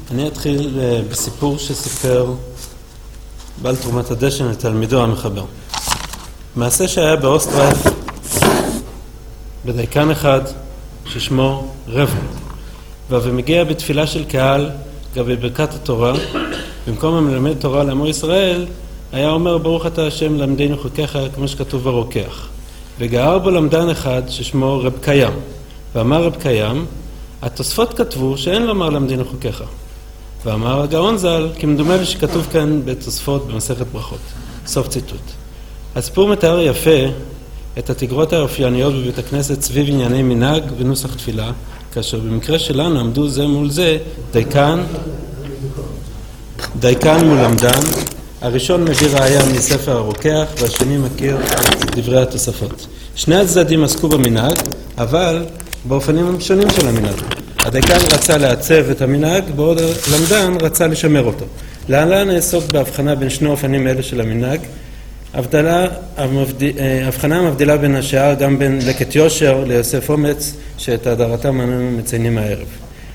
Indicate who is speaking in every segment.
Speaker 1: אני אתחיל בסיפור שסיפר בעל תרומת הדשן לתלמידו המחבר. מעשה שהיה באוסטרייך בדייקן אחד ששמו רב, ומגיע בתפילה של קהל גם בברכת התורה, במקום המלמד תורה לעמו ישראל היה אומר ברוך אתה השם למדנו חוקיך כמו שכתוב ברוקח. וגער בו למדן אחד ששמו רב קיים, ואמר רב קיים התוספות כתבו שאין לומר למדנו חוקיך, ואמר הגאון ז"ל כי מדומה לי שכתוב כאן בתוספות במסכת ברכות. סוף ציטוט. הסיפור מתאר יפה את התגרות האופייניות בבית הכנסת סביב ענייני מנהג ונוסח תפילה, כאשר במקרה שלנו עמדו זה מול זה דייקן מול למדן. הראשון מביא ראיה מספר הרוקח והשני מכיר את דברי התוספות. שני הצדדים עסקו במנהג, אבל באופנים שונים של המנהג. הדייקן רצה לעצב את המנהג, בעוד למדן רצה לשמר אותו. להלן נעסוק בהבחנה בין שני אופנים אלה של המנהג. הבחנה המבדילה בין השאר גם בין לקט יושר ליוסף אומץ, שאת הדרתם אנו מציינים הערב.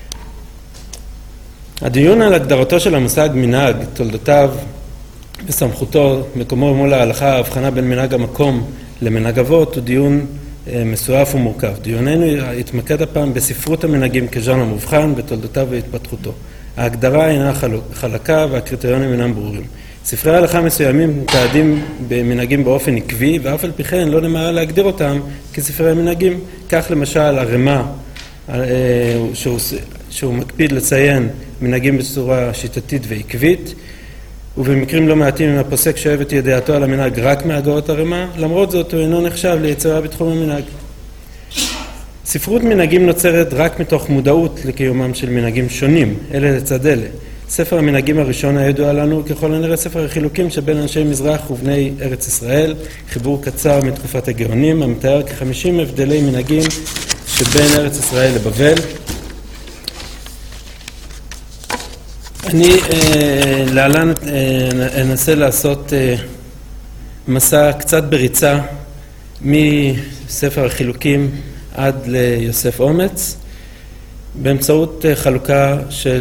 Speaker 1: הדיון על הגדרתו של המושג מנהג, תולדותיו וסמכותו, מקומו מול ההלכה, ההבחנה בין מנהג המקום למנהג אבות, הוא דיון מסועף ומורכב. דיוננו יתמקד הפעם בספרות המנהגים כז'אנר מובחן, בתולדותיו והתפתחותו. ההגדרה אינה חלקה והקריטריונים אינם ברורים. ספרי ההלכה מסוימים מתעדים במנהגים באופן עקבי, ואף על פי כן לא נמהר להגדיר אותם כספרי מנהגים. כך למשל הרמ"א, שהוא מקפיד לציין מנהגים בצורה שיטתית ועקבית, ובמקרים לא מעטים עם הפוסק שאוהב את ידיעתו על המנהג רק מהגאות הרמ"א, למרות זאת הוא אינו נחשב ליצירה בתחום המנהג. ספרות מנהגים נוצרת רק מתוך מודעות לקיומם של מנהגים שונים, אלה לצד אלה. ספר המנהגים הראשון הידוע לנו ככל הנראה ספר החילוקים שבין אנשי מזרח ובני ארץ ישראל, חיבור קצר מתקופת הגאונים, המתאר כ50 הבדלי מנהגים שבין ארץ ישראל לבבל. אני להלן אנסה לעשות מסע קצת בריצה מספר החילוקים עד ליוסף אומץ, באמצעות חלוקה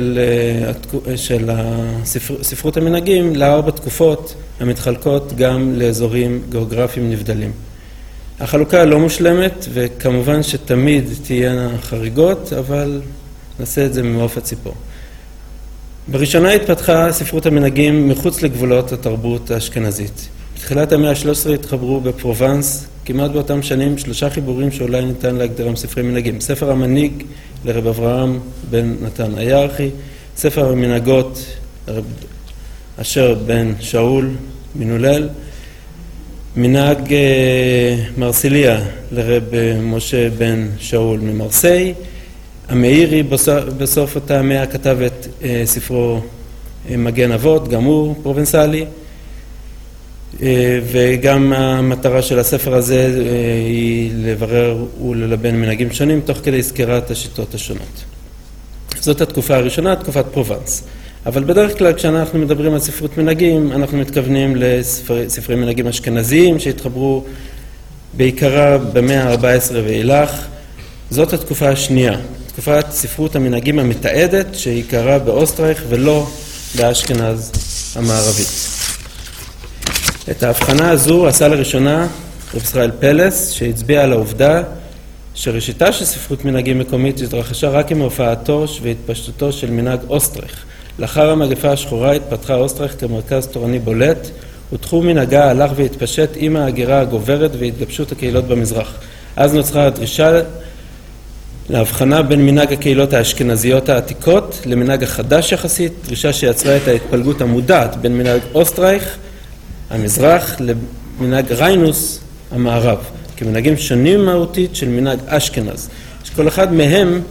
Speaker 1: של ספרות המנהגים לארבע תקופות המתחלקות גם לאזורים גיאוגרפיים נבדלים. החלוקה לא מושלמת וכמובן שתמיד תהיינה חריגות, אבל נעשה את זה ממעוף הציפור. בראשונה התפתחה ספרות המנהגים מחוץ לגבולות התרבות האשכנזית. בתחילת המאה ה-13 התחברו בפרובנס כמעט באותם שנים 3 חיבורים שאולי ניתן להגדירם ספרי מנהגים. ספר המנהיג לרב אברהם בן נתן הירחי, ספר המנהגות לרב אשר בן שאול מנולל, מנהג מרסיליה לרב משה בן שאול ממרסיי, המאירי בסוף אותה המאה כתב את ספרו מגן אבות, גם הוא פרובנסלי, וגם המטרה של הספר הזה היא לברר וללבן מנהגים שונים תוך כדי סקירת השיטות השונות. זאת התקופה הראשונה, תקופת פרובנס. אבל בדרך כלל כשאנחנו מדברים על ספרות מנהגים, אנחנו מתכוונים לספרי מנהגים אשכנזיים שהתחברו בעיקרה במאה ה-14 ואילך. זאת התקופה השנייה, תקופת ספרות המנהגים המתעדת שעיקרה באוסטרייך ולא באשכנז המערבית. את ההבחנה הזו עשה לראשונה רב ישראל פלס, שהצביע על העובדה שראשיתה של ספרות מנהגים מקומית התרחשה רק עם הופעתו והתפשטותו של מנהג אוסטרייך. לאחר המגפה השחורה התפתחה אוסטרייך כמרכז תורני בולט, ותחום מנהגה הלך והתפשט עם ההגירה הגוברת והתגבשות הקהילות במזרח. אז נוצרה הדרישה להבחנה בין מנהג הקהילות האשכנזיות העתיקות למנהג החדש יחסית, דרישה שיצרה את ההתפלגות המודעת בין מנהג אוסטרייך המזרח למנהג ריינוס המערב, כמנהגים שונים מהותית של מנהג אשכנז, שכל אחד מהם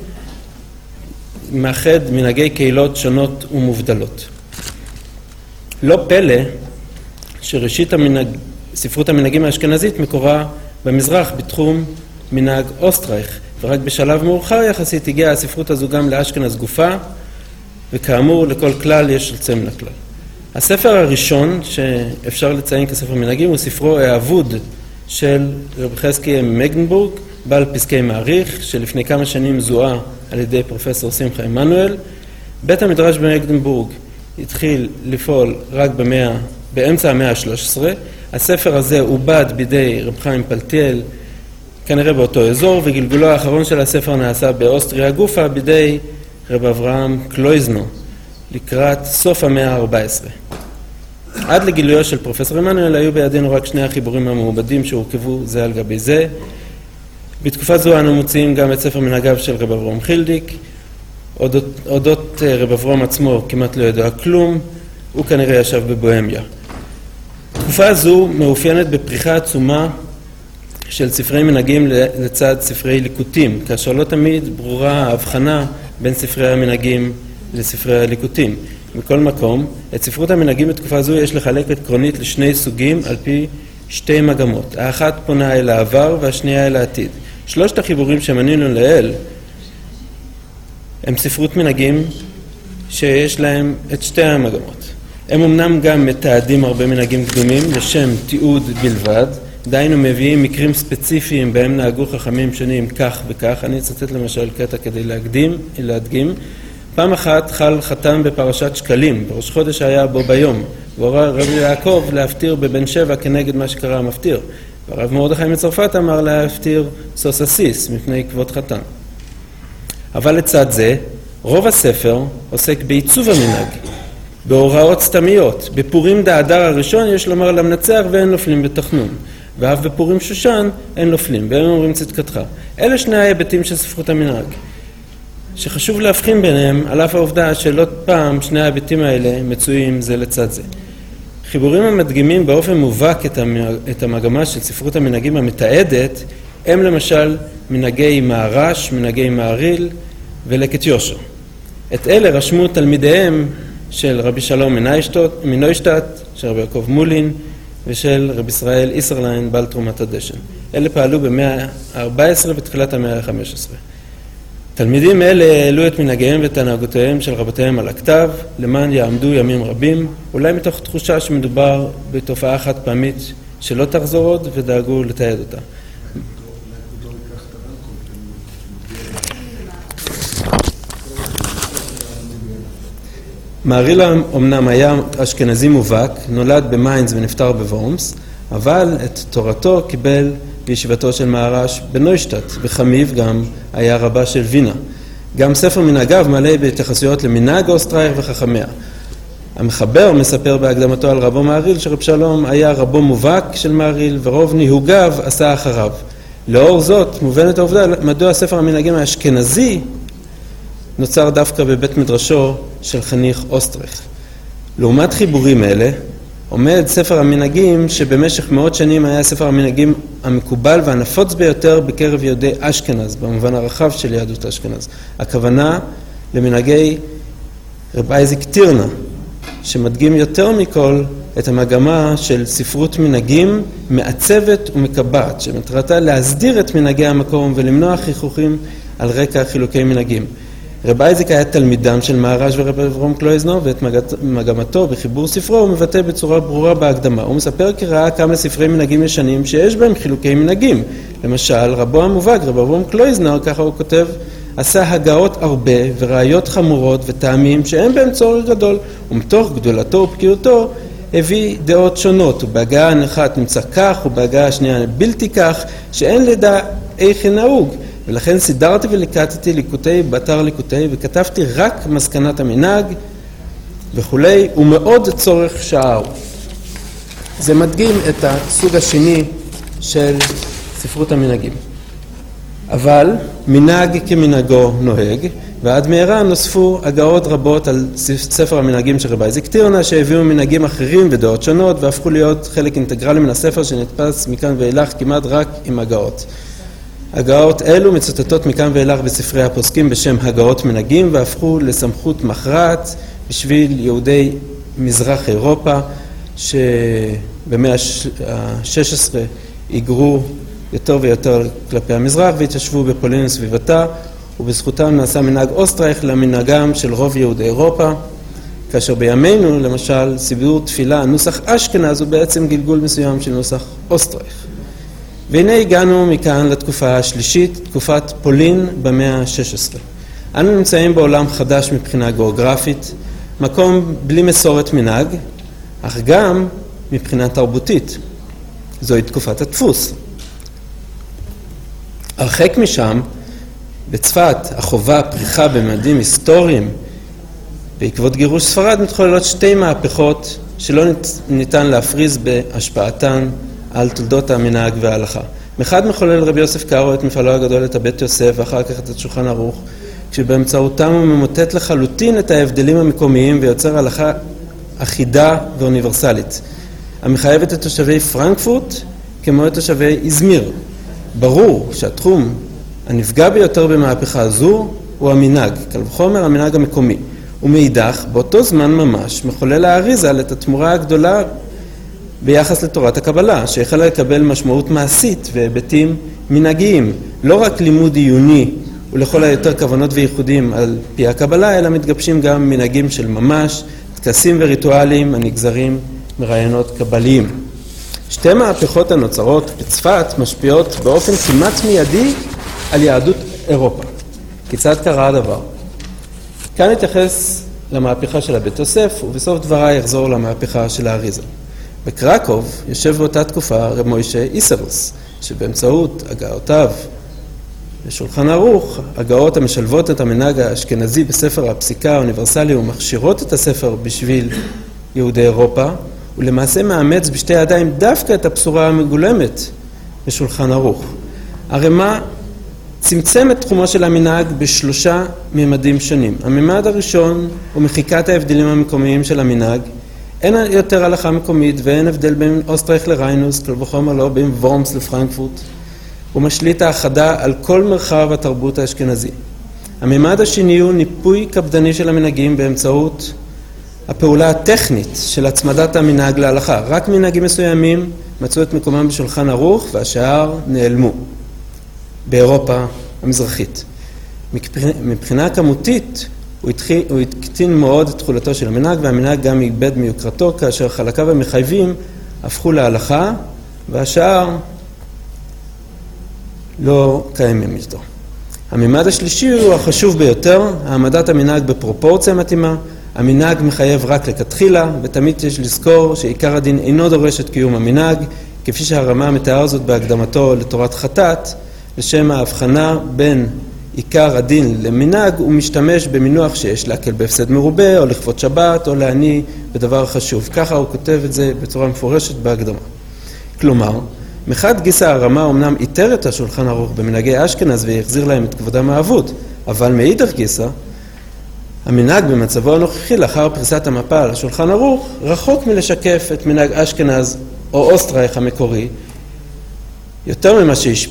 Speaker 1: מאחד מנהגי קהילות שונות ומובדלות. לא פלא שראשית ספרות המנהגים האשכנזית מקורה במזרח בתחום מנהג אוסטרייך, ורק בשלב מאוחר יחסית הגיעה הספרות הזו גם לאשכנז גופה, וכאמור לכל כלל יש יוצא מן הכלל. הספר הראשון שאפשר לציין כספר מנהגים הוא ספרו האבוד של רב חזקיה מגנבורג, בעל פסקי מעריך, שלפני כמה שנים זוהה על ידי פרופסור שמחה עמנואל, בית המדרש במגדנבורג התחיל לפעול רק באמצע המאה ה-13. הספר הזה עובד בידי רב חיים פלטיאל, כנראה באותו אזור, וגלגולו האחרון של הספר נעשה באוסטריה גופה בידי רב אברהם קלויזנר, לקראת סוף המאה ה-14. עד לגילויו של פרופסור עמנואל היו בידינו רק שני החיבורים המעובדים שהורכבו זה על גבי זה. בתקופה זו אנו מוציאים גם את ספר מנהגיו של רב אברהם חילדיק. אודות רב אברהם עצמו כמעט לא ידוע כלום, הוא כנראה ישב בבוהמיה. תקופה זו מאופיינת בפריחה עצומה של ספרי מנהגים לצד ספרי ליקוטים, כאשר לא תמיד ברורה ההבחנה בין ספרי המנהגים לספרי הליקוטים. מכל מקום, את ספרות המנהגים בתקופה זו יש לחלק עקרונית לשני סוגים על פי שתי מגמות. האחת פונה אל העבר והשנייה אל העתיד. שלושת החיבורים שמנינו לעיל הם ספרות מנהגים שיש להם את שתי המגמות. הם אמנם גם מתעדים הרבה מנהגים קדומים לשם תיעוד בלבד, דהיינו מביאים מקרים ספציפיים בהם נהגו חכמים שונים כך וכך. אני אצטט למשל קטע כדי להדגים. פעם אחת חל חתן בפרשת שקלים, בראש חודש היה בו ביום, והורה רבי יעקב להפטיר בבן שבע כנגד מה שקרא המפטיר. והרב מרדכי מצרפת אמר להפטיר סוס הסיס מפני כבוד חתן. אבל לצד זה, רוב הספר עוסק בעיצוב המנהג, בהוראות סתמיות. בפורים דאדר הראשון יש לומר למנצח ואין נופלים בתחנון, ואף בפורים שושן אין נופלים והם אומרים צדקתך. אלה שני ההיבטים של ספרות המנהג, שחשוב להבחין ביניהם על אף העובדה שלא פעם שני ההיבטים האלה מצויים זה לצד זה. חיבורים המדגימים באופן מובהק את המגמה של ספרות המנהגים המתעדת הם למשל מנהגי מערש, מנהגי מעריל ולקט יושר. את אלה רשמו תלמידיהם של רבי שלום מנוישטט, של רבי יעקב מולין ושל רבי ישראל איסרליין בעל תרומת הדשן. אלה פעלו במאה ה-14 ותחילת המאה ה-15. תלמידים אלה העלו את מנהגיהם ותנהגותיהם של רבותיהם על הכתב, למען יעמדו ימים רבים, אולי מתוך תחושה שמדובר בתופעה חד פעמית שלא תחזור עוד, ודאגו לתעד אותה. מעריל אמנם היה אשכנזי מובהק, נולד במיינץ ונפטר בוורמס, אבל את תורתו קיבל בישיבתו של מערש בנוישטט, וחמיב גם היה רבה של וינה. גם ספר מנהגיו מלא בהתייחסויות למנהג אוסטרייך וחכמיה. המחבר מספר בהקדמתו על רבו מעריל שרב שלום היה רבו מובהק של מעריל, ורוב ניהוגיו עשה אחריו. לאור זאת מובנת העובדה מדוע ספר המנהגים האשכנזי נוצר דווקא בבית מדרשו של חניך אוסטרייך. לעומת חיבורים אלה עומד ספר המנהגים שבמשך מאות שנים היה ספר המנהגים המקובל והנפוץ ביותר בקרב יהודי אשכנז, במובן הרחב של יהדות אשכנז. הכוונה למנהגי רב אייזיק טירנה, שמדגים יותר מכל את המגמה של ספרות מנהגים מעצבת ומקבעת, שמטרתה להסדיר את מנהגי המקום ולמנוע חיכוכים על רקע חילוקי מנהגים. רב אייזיק היה תלמידם של מערש ורב אברהם קלויזנר, ואת מגמתו בחיבור ספרו הוא מבטא בצורה ברורה בהקדמה. הוא מספר כי ראה כמה ספרי מנהגים ישנים שיש בהם חילוקי מנהגים. למשל, רבו המובהק, רב אברהם קלויזנר, ככה הוא כותב, עשה הגאות הרבה וראיות חמורות וטעמים שאין בהם צורך גדול, ומתוך גדולתו ובקיאותו הביא דעות שונות, ובהגעה אחת נמצא כך ובהגעה השנייה בלתי כך, שאין לדע איך נהוג. ולכן סידרתי וליקטתי ליקוטי באתר ליקוטי וכתבתי רק מסקנת המנהג וכולי, ומאוד צורך שער. זה מדגים את הסוג השני של ספרות המנהגים. אבל מנהג כמנהגו נוהג, ועד מהרה נוספו הגאות רבות על ספר המנהגים של רב אייזיק טירנה, שהביאו מנהגים אחרים ודעות שונות והפכו להיות חלק אינטגרלי מן הספר שנתפס מכאן ואילך כמעט רק עם הגאות. הגאות אלו מצוטטות מכאן ואילך בספרי הפוסקים בשם הגאות מנהגים, והפכו לסמכות מכרעת בשביל יהודי מזרח אירופה, שבמאה ה-16 היגרו יותר ויותר כלפי המזרח והתיישבו בפולין וסביבתה, ובזכותם נעשה מנהג אוסטרייך למנהגם של רוב יהודי אירופה, כאשר בימינו למשל סידור תפילה נוסח אשכנז הוא בעצם גלגול מסוים של נוסח אוסטרייך. והנה הגענו מכאן לתקופה השלישית, תקופת פולין במאה ה-16. אנו נמצאים בעולם חדש מבחינה גיאוגרפית, מקום בלי מסורת מנהג, אך גם מבחינה תרבותית. זוהי תקופת הדפוס. הרחק משם, בצפת, החובה, פריחה בממדים היסטוריים, בעקבות גירוש ספרד מתחוללות שתי מהפכות שלא ניתן להפריז בהשפעתן על תולדות המנהג וההלכה. מחד מחולל רבי יוסף קארו את מפעלו הגדול, את הבית יוסף, ואחר כך את השולחן ערוך, כשבאמצעותם הוא ממוטט לחלוטין את ההבדלים המקומיים ויוצר הלכה אחידה ואוניברסלית, המחייבת את תושבי פרנקפורט כמו את תושבי איזמיר. ברור שהתחום הנפגע ביותר במהפכה זו הוא המנהג, קל וחומר המנהג המקומי. ומאידך, באותו זמן ממש, מחולל האריז"ל את התמורה הגדולה ביחס לתורת הקבלה, שהחלה לקבל משמעות מעשית והיבטים מנהגיים, לא רק לימוד עיוני ולכל היותר כוונות וייחודים על פי הקבלה, אלא מתגבשים גם מנהגים של ממש, טקסים וריטואלים הנגזרים מרעיונות קבליים. שתי מהפכות הנוצרות בצפת משפיעות באופן כמעט מיידי על יהדות אירופה. כיצד קרה הדבר? כאן נתייחס למהפכה של הבית יוסף, ובסוף דבריי יחזור למהפכה של האריז"ל. בקרקוב יושב באותה תקופה רב מוישה איסרוס, שבאמצעות הגאותיו לשולחן ערוך, הגאות המשלבות את המנהג האשכנזי בספר הפסיקה האוניברסלי ומכשירות את הספר בשביל יהודי אירופה, ולמעשה מאמץ בשתי ידיים דווקא את הבשורה המגולמת בשולחן ערוך. הרמ"א צמצם את תחומו של המנהג בשלושה ממדים שונים. הממד הראשון הוא מחיקת ההבדלים המקומיים של המנהג. אין יותר הלכה מקומית ואין הבדל בין אוסטרייך לריינוס, כל וחומר לא בין וורמס לפרנקפורט. הוא משליט האחדה על כל מרחב התרבות האשכנזי. הממד השני הוא ניפוי קפדני של המנהגים באמצעות הפעולה הטכנית של הצמדת המנהג להלכה. רק מנהגים מסוימים מצאו את מקומם בשולחן ערוך והשאר נעלמו באירופה המזרחית. מבחינה כמותית הוא הקטין מאוד את תחולתו של המנהג, והמנהג גם איבד מיוקרתו כאשר חלקיו המחייבים הפכו להלכה והשאר לא קיימים איתו. הממד השלישי הוא החשוב ביותר, העמדת המנהג בפרופורציה מתאימה. המנהג מחייב רק לכתחילה, ותמיד יש לזכור שעיקר הדין אינו דורש את קיום המנהג, כפי שהרמ"א מתאר זאת בהקדמתו לתורת חטאת. לשם ההבחנה בין עיקר הדין למנהג, הוא משתמש במינוח שיש להקל בהפסד מרובה, או לכבוד שבת, או לעני בדבר חשוב. ככה הוא כותב את זה בצורה מפורשת בהקדמה. כלומר, מחד גיסא הרמ"א אמנם איתר את השולחן ערוך במנהגי אשכנז והחזיר להם את כבודם האבוד, אבל מאידך גיסא, המנהג במצבו הנוכחי לאחר פריסת המפה על השולחן ערוך רחוק מלשקף את מנהג אשכנז או אוסטרייך המקורי. יותר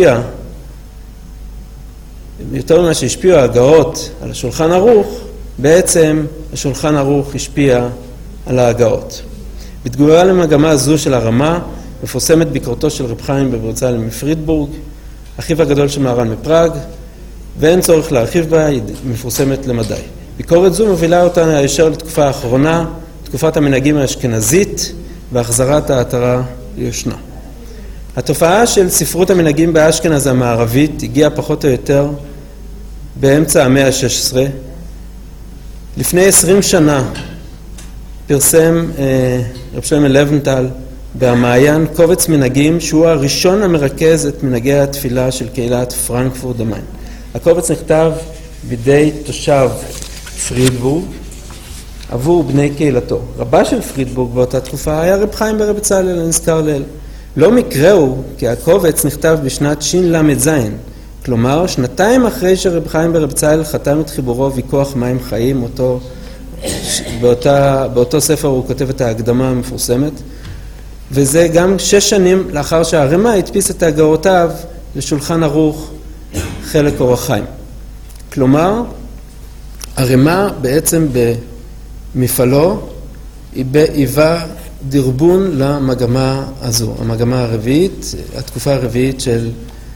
Speaker 1: ממה שהשפיעו ההגאות על השולחן ערוך, בעצם השולחן ערוך השפיע על ההגאות. בתגובה למגמה זו של הרמ"א מפורסמת ביקורתו של רב חיים בברצלאל מפרידבורג, אחיו הגדול של מהר"ן מפראג, ואין צורך להרחיב בה, היא מפורסמת למדי. ביקורת זו מובילה אותנו הישר לתקופה האחרונה, תקופת המנהגים האשכנזית והחזרת העטרה ליושנה. התופעה של ספרות המנהגים באשכנז המערבית הגיעה פחות או יותר באמצע המאה ה-16. לפני 20 שנה פרסם רב שלמה לבנטל במעיין קובץ מנהגים שהוא הראשון המרכז את מנהגי התפילה של קהילת פרנקפורט דמיין. הקובץ נכתב בידי תושב פרידבורג עבור בני קהילתו. רבה של פרידבורג באותה תקופה היה רב חיים ברב בצלאל הנזכר לעיל. לא מקרה הוא כי הקובץ נכתב בשנת של"ז, כלומר שנתיים אחרי שרב חיים ברב בצלאל חתם את חיבורו ויכוח מים חיים, באותו ספר הוא כותב את ההקדמה המפורסמת, וזה גם 6 שנים לאחר שהרמ"א הדפיס את הגאותיו לשולחן ערוך חלק אורח חיים. כלומר, הרמ"א בעצם במפעלו היווה דרבון למגמה הזו, המגמה הרביעית, התקופה הרביעית של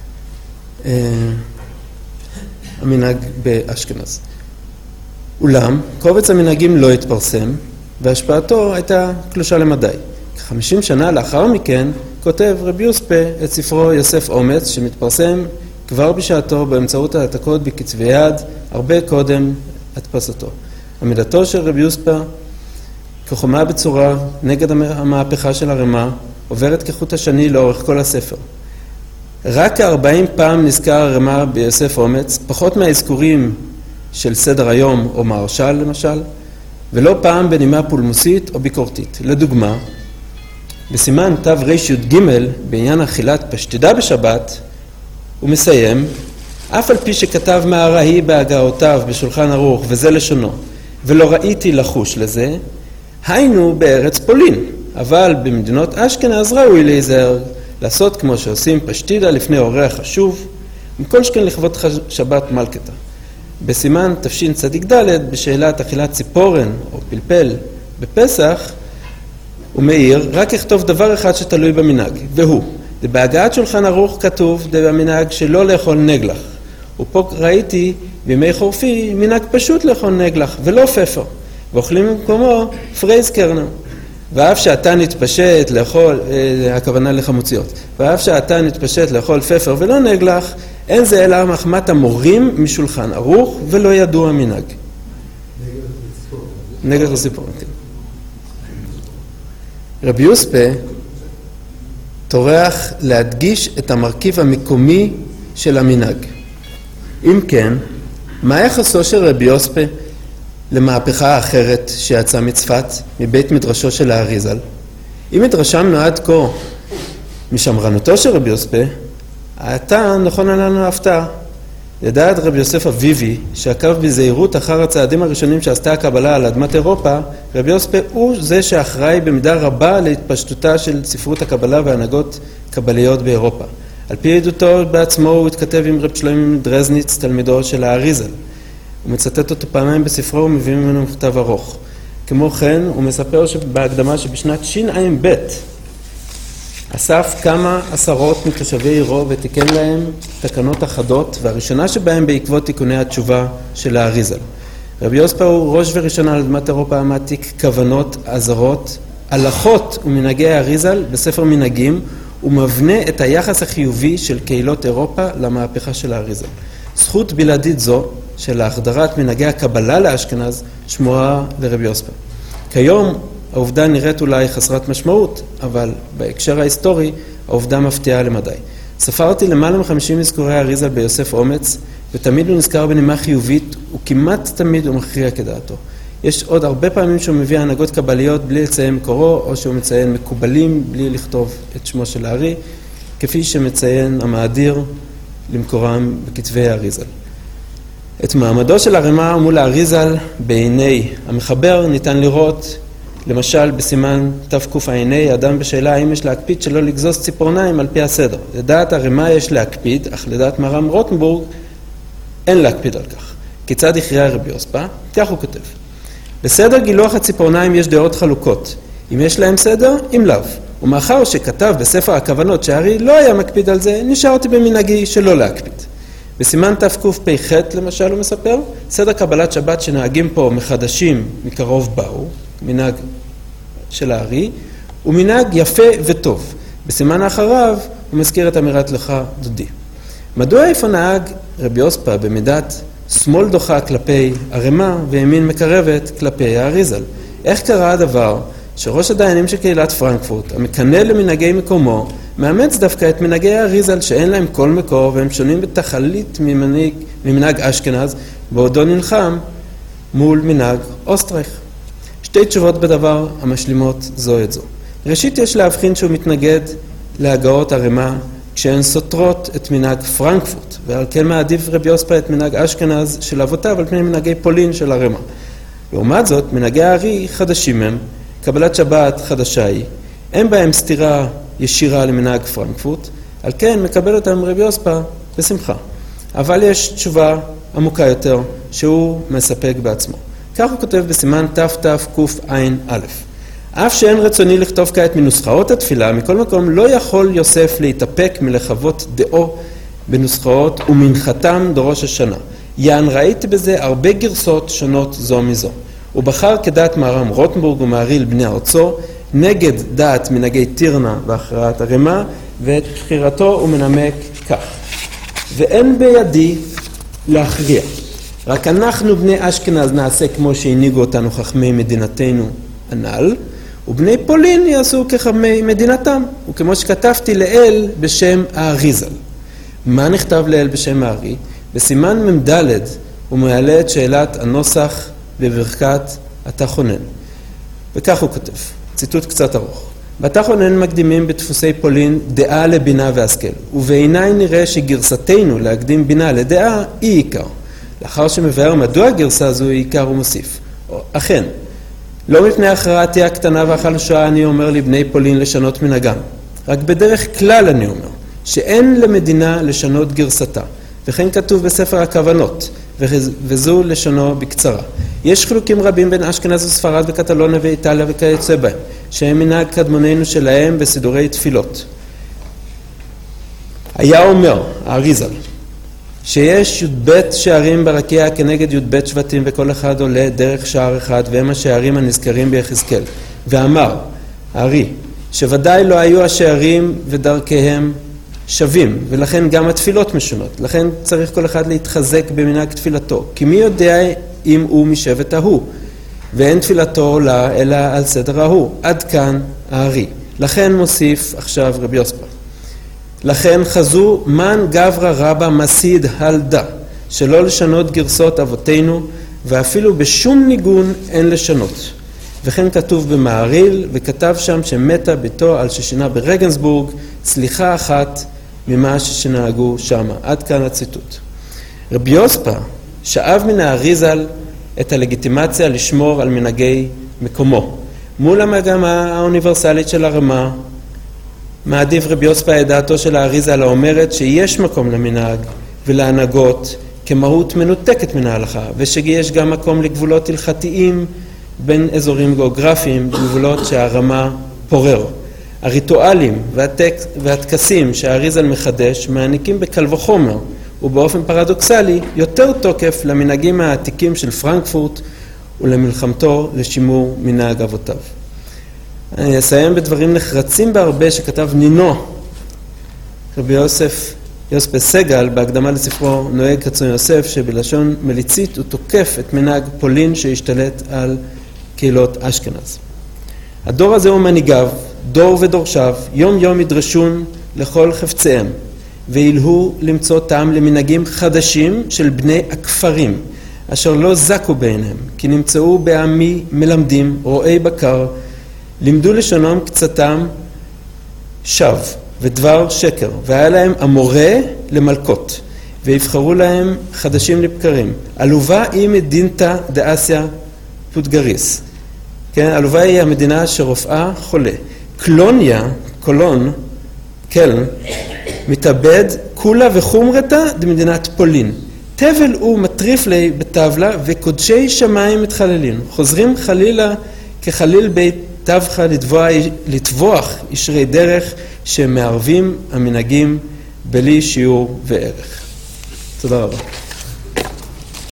Speaker 1: המנהג באשכנז. אולם, קובץ המנהגים לא התפרסם, והשפעתו הייתה קלושה למדי. 50 שנה לאחר מכן כותב רבי יוספה את ספרו יוסף אומץ, שמתפרסם כבר בשעתו באמצעות העתקות בקצבי יד, הרבה קודם הדפסתו. עמידתו של רבי יוספה כחומה בצורה נגד המהפכה של הרמה, עוברת כחוט השני לאורך כל הספר. רק 40 פעם נזכר הרמה ביוסף אומץ, פחות מהאזכורים של סדר היום או מהרש"ל למשל, ולא פעם בנימה פולמוסית או ביקורתית. לדוגמה, בסימן תרי"ג בעניין אכילת פשטידה בשבת, הוא מסיים, אף על פי שכתב מערה היא בהגהותיו בשולחן ערוך, וזה לשונו, ולא ראיתי לחוש לזה, היינו בארץ פולין, אבל במדינות אשכנז ראוי להיזהר, לעשות כמו שעושים פשטידה לפני אורח חשוב, מכל שכן לכבוד שבת מלכתה. בסימן תשצ"ד, בשאלת אכילת ציפורן או פלפל בפסח, הוא מאיר, רק יכתוב דבר אחד שתלוי במנהג, והוא, בהגעת שולחן ערוך כתוב במנהג שלא לאכול נגלח. ופה ראיתי בימי חורפי מנהג פשוט לאכול נגלח ולא פפר, ואוכלים במקומו פרייז קרנר. ואף שאתה נתפשט לאכול, הכוונה לחמוציות, ואף שאתה נתפשט לאכול פפר ולא נגלח, אין זה אלא מחמת המורים משולחן ערוך ולא ידוע מנהג. נגלח לציפורן, כן. רבי יוספה טורח להדגיש את המרכיב המקומי של המנהג. אם כן, מה יחסו של רבי יוספה למהפכה האחרת שיצאה מצפת, מבית מדרשו של האריזל? אם מדרשם נועד כה משמרנותו של רבי יוספה, עתה נכון לנו ההפתעה. לדעת רבי יוסף אביבי, שעקב בזהירות אחר הצעדים הראשונים שעשתה הקבלה על אדמת אירופה, רבי יוספה הוא זה שאחראי במידה רבה להתפשטותה של ספרות הקבלה והנהגות קבליות באירופה. על פי עדותו בעצמו הוא התכתב עם רב שלמה דרזניץ, תלמידו של האריזל. הוא מצטט אותו פעמיים בספרו ומביא ממנו מכתב ארוך. כמו כן, הוא מספר בהקדמה שבשנת שע"ב אסף כמה עשרות מתושבי עירו ותיקן להם תקנות אחדות, והראשונה שבהם בעקבות תיקוני התשובה של האריזל. רבי יוספה הוא ראש וראשונה על אדמת אירופה המעתיק כוונות, עזרות, הלכות ומנהגי האריזל בספר מנהגים, ומבנה את היחס החיובי של קהילות אירופה למהפכה של האריזל. זכות בלעדית זו של ההחדרת מנהגי הקבלה לאשכנז שמועה לרבי יוספה. כיום העובדה נראית אולי חסרת משמעות, אבל בהקשר ההיסטורי העובדה מפתיעה למדי. ספרתי למעלה מ-50 אזכורי האריזל ביוסף אומץ, ותמיד הוא נזכר בנימה חיובית, וכמעט תמיד הוא מכריע כדעתו. יש עוד הרבה פעמים שהוא מביא הנהגות קבליות בלי לציין מקורו, או שהוא מציין מקובלים בלי לכתוב את שמו של הארי, כפי שמציין המאדיר למקורם בכתבי האריזל. את מעמדו של הרמה מול האריזל בעיני המחבר ניתן לראות למשל בסימן תקע"ה, אדם בשאלה האם יש להקפיד שלא לגזוז ציפורניים על פי הסדר. לדעת הרמה יש להקפיד, אך לדעת מר"ם רוטנבורג אין להקפיד על כך. כיצד הכריע רבי יוספה? כך הוא כותב. בסדר גילוח הציפורניים יש דעות חלוקות. אם יש להם סדר, אם לאו. ומאחר שכתב בספר הכוונות שהארי לא היה מקפיד על זה, נשארתי במנהגי שלא להקפיד. בסימן תקפ"ח למשל הוא מספר, סדר קבלת שבת שנהגים פה מחדשים מקרוב באו, מנהג של הארי, הוא מנהג יפה וטוב. בסימן האחריו הוא מזכיר את אמירת לך דודי. מדוע איפה נהג רבי יוספה במידת שמאל דוחה כלפי הרמה וימין מקרבת כלפי האריזל? איך קרה הדבר שראש הדיינים של קהילת פרנקפורט, המקנה למנהגי מקומו, מאמץ דווקא את מנהגי האריזל שאין להם כל מקור והם שונים בתכלית ממנהג אשכנז, בעודו נלחם מול מנהג אוסטרייך? שתי תשובות בדבר המשלימות זו את זו. ראשית, יש להבחין שהוא מתנגד להגאות הרמה כשהן סותרות את מנהג פרנקפורט, ועל כן מעדיף רבי יוספה את מנהג אשכנז של אבותיו על פני מנהגי פולין של הרמה. לעומת זאת, מנהגי הארי חדשים הם, קבלת שבת חדשה היא, אין בהם סתירה ישירה למנהג פרנקפורט, על כן מקבל אותם רבי יוספה בשמחה. אבל יש תשובה עמוקה יותר שהוא מספק בעצמו. כך הוא כותב בסימן תקע"א. אף שאין רצוני לכתוב כעת מנוסחאות התפילה, מכל מקום לא יכול יוסף להתאפק מלחוות דעו בנוסחאות ומנחתם דראש השנה. יען ראיתי בזה הרבה גרסות שונות זו מזו. הוא בחר כדעת מר"ם רוטנבורג ומהרי"ל בני ארצו, נגד דעת מנהגי טירנה והכרעת הרמה, ואת בחירתו הוא מנמק כך. ואין בידי להכריע. רק אנחנו בני אשכנז נעשה כמו שהנהיגו אותנו חכמי מדינתנו הנ"ל, ובני פולין יעשו כחכמי מדינתם, וכמו שכתבתי לאל בשם האריזל. מה נכתב לאל בשם הארי? בסימן ממדלד הוא מעלה את שאלת הנוסח בברכת התחונן. וכך הוא כותב, ציטוט קצת ארוך. בתחונן מקדימים בדפוסי פולין דעה לבינה והשכל, ובעיניי נראה שגרסתנו להקדים בינה לדעה היא עיקר. לאחר שמבאר מדוע הגרסה הזו היא עיקר ומוסיף. אכן, לא מפני הכרעתי הקטנה והחלשה אני אומר לבני פולין לשנות מנהגם. רק בדרך כלל אני אומר, שאין למדינה לשנות גרסתה. וכן כתוב בספר הכוונות, וזו לשונו בקצרה. יש חילוקים רבים בין אשכנז וספרד וקטלוניה ואיטליה וכיוצא בהם, שהם מנהג קדמוננו שלהם בסידורי תפילות. היה אומר, האריזל, שיש י"ב שערים ברקיע כנגד י"ב שבטים וכל אחד עולה דרך שער אחד והם השערים הנזכרים ביחזקאל. ואמר, הארי, שוודאי לא היו השערים ודרכיהם שווים, ולכן גם התפילות משונות. לכן צריך כל אחד להתחזק במנהג תפילתו. כי מי יודע אם הוא משבט ההוא, ואין תפילתו עולה אלא על סדר ההוא. עד כאן הארי. לכן מוסיף עכשיו רבי יוספה. לכן חזו מן גברא רבא מסיד הלדה, שלא לשנות גרסות אבותינו, ואפילו בשום ניגון אין לשנות. וכן כתוב במעריל, וכתב שם שמתה ביתו על ששינה ברגנסבורג, סליחה אחת ממה שנהגו שמה. עד כאן הציטוט. רבי יוספה שאב מן האריזל את הלגיטימציה לשמור על מנהגי מקומו. מול המגמה האוניברסלית של הרמה, מעדיף רבי יוספה את דעתו של האריזל האומרת שיש מקום למנהג ולהנהגות כמהות מנותקת מן ההלכה, ושיש גם מקום לגבולות הלכתיים בין אזורים גיאוגרפיים, גבולות שהרמה פורר. הריטואלים והטקסים שהאריזל מחדש מעניקים בקל וחומר ובאופן פרדוקסלי יותר תוקף למנהגים העתיקים של פרנקפורט ולמלחמתו לשימור מנהג אבותיו. אני אסיים בדברים נחרצים בהרבה שכתב נינו, רבי יוסף סגל, בהקדמה לספרו נוהג קצון יוסף, שבלשון מליצית הוא תוקף את מנהג פולין שהשתלט על קהילות אשכנז. הדור הזה הוא מנהיגיו, דור ודורשיו, יום יום ידרשון לכל חפציהם, וילהו למצוא טעם למנהגים חדשים של בני הכפרים, אשר לא זקו בעיניהם, כי נמצאו בעמי מלמדים, רועי בקר, לימדו לשונם קצתם שו ודבר שקר, והיה להם המורה למלכות, ויבחרו להם חדשים לבקרים. עלובה היא מדינתא דאסיה פוטגריס. כן, עלובה היא המדינה שרופאה חולה. קולון, מתאבד כולה וחומרתה במדינת פולין. תבל הוא מטריף לי בטבלה וקודשי שמיים מתחללים. חוזרים חלילה כחליל בית תבחה לטבוח ישרי דרך שמערבים המנהגים בלי שיעור וערך. תודה רבה.